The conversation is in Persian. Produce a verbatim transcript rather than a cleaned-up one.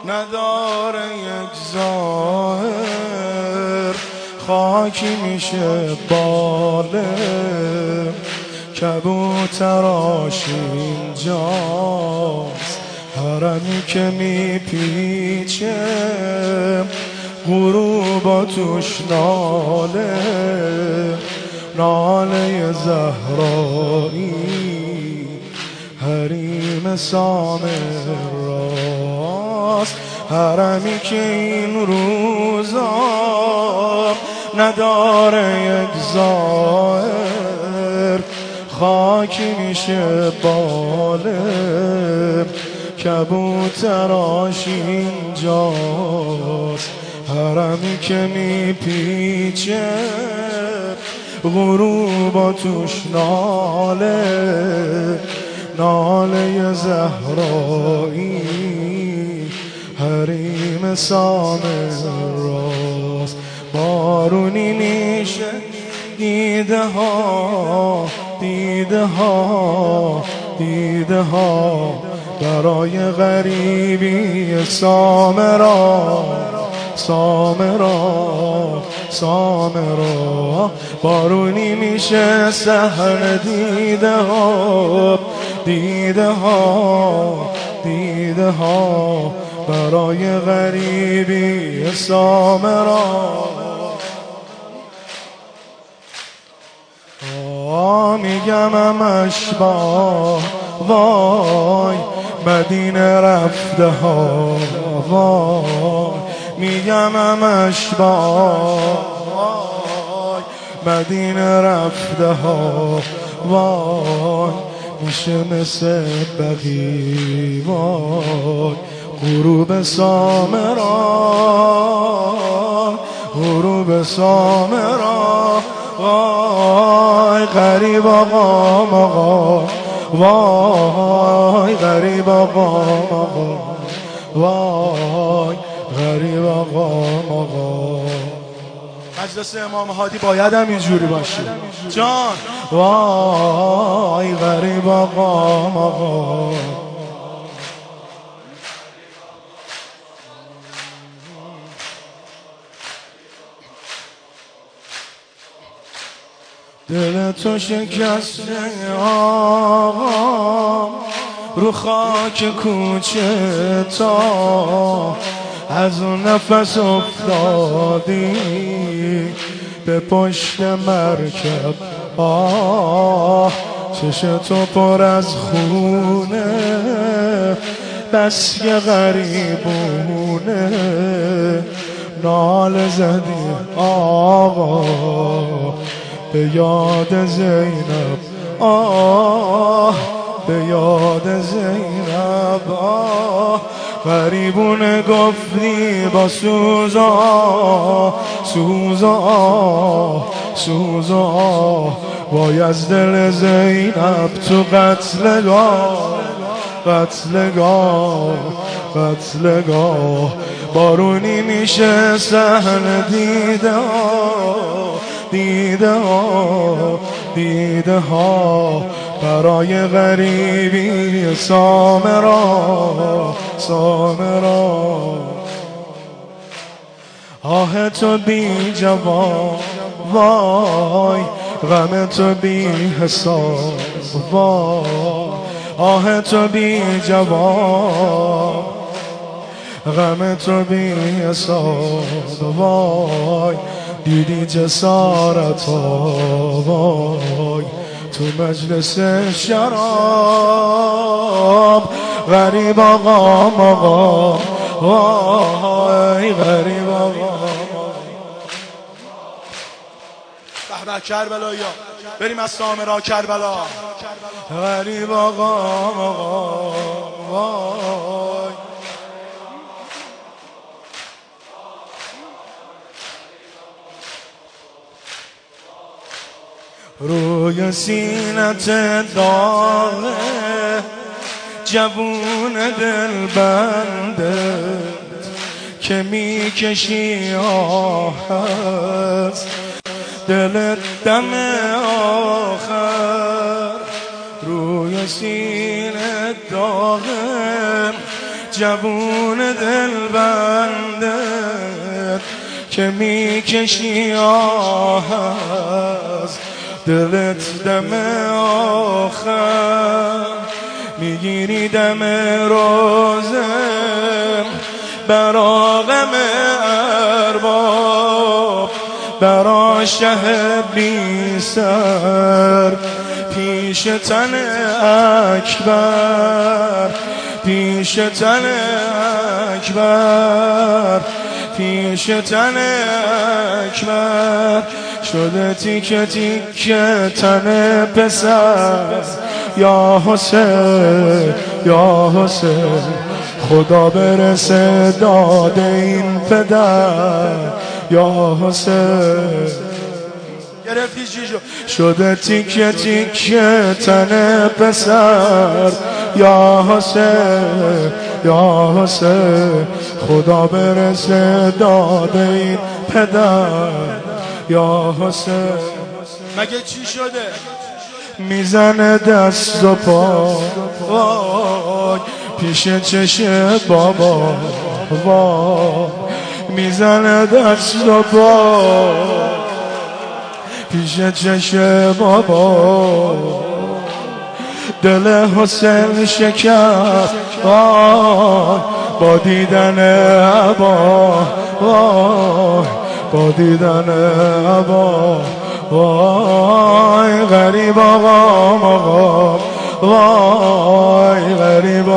نداره یک ظاهر، خاکی میشه باله کبوتراش اینجاست، حرمی که میپیچه غروبا توش ناله، ناله زهرایی حریم سامراست، حرمی که این روزا نداره یک ظاهر، خاکی میشه باله کبوتراش اینجاست، حرمی که میپیچه غروبا توش ناله، ناله زهرایی حریم سامراست. بارونی میشه دیده ها دیده ها دیده ها برای غریبی سامرا سامرا سامرا، بارونی میشه سحر دیده ها دیده ها دیده ها برای غریبی سامرا. میگم همش با وای مدینه رفته ها وای، میگم همش با وای مدینه رفته ها وای، میشه مثل بقی وای غروب سامرا غروب سامرا. وای غریب آقا آقا وای غریب آقا آقا وای غریب آقا آقا. مجلس امام هادی باید هم اینجوری باشه جان. وای غریب آقا آقا. دل تو شکسته آقا رو خاک کوچه تا، از اون نفس افتادی به پشت مرکب آه، چش تو پر از خونه بس که غریبونه، نال زدی آقا به یاد زینب آه به یاد زینب آه، غریبونه گفتی با سوز آه سوز آه سوز آه، وای از دل زینب تو قتلگاه قتلگاه قتلگاه، بارونی میشه صحن دیده ها دیده ها دیده ها برای غریبی سامرا سامرا. آه تو بی جواب وای غم تو بی حساب وای، آه تو بی جواب غم تو بی حساب وای، دیدی جسارت وای تو مجلس شراب، غریب آقا آقا وای غریب آقا. به کربلایا بریم از سامرا کربلا، غریب آقا آقا وای. روی سینت داغه جوون دل بنده که میکشی آهست دل دم آخر، روی سینت داغه جوون دل بنده که میکشی آه از دلت دم آخر میگیری دم روزم برا غم ارباب برا شهر بی سر پیش تن اکبر پیش تن اکبر پیش تن اکبر شده تیکه تیکه تن پسر یا حسین یا حسین خدا برسه داد این پدر یا حسین گرفتی چی شد شده تیکه تیکه تن پسر یا حسین یا حسین خدا برسه داد این پدر یا حسین مگه چی شده میزنه دست و پا وای پیش چشم بابا وای میزنه دست و پا پیش چشم بابا دل حسین شکست وای با دیدن عبا وای با دیدن عبا وای غریب آقا آقا وای غریب